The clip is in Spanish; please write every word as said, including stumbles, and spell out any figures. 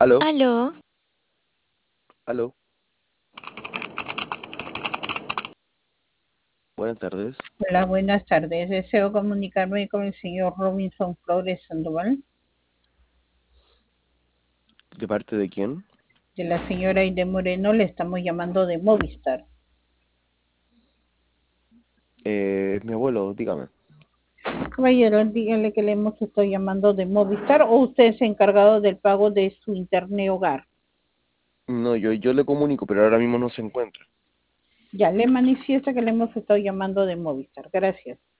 Aló, Aló, aló, buenas tardes. Hola, buenas tardes. Deseo comunicarme con el señor Robinson Flores Sandoval, ¿De parte de quién? de la señora Aide Moreno. Le estamos llamando de Movistar. Eh, es mi abuelo, dígame. Caballero, dígale que le hemos estado llamando de Movistar o usted es encargado del pago de su internet hogar. No, yo, yo le comunico, pero ahora mismo no se encuentra. Ya le manifiesta que le hemos estado llamando de Movistar. Gracias.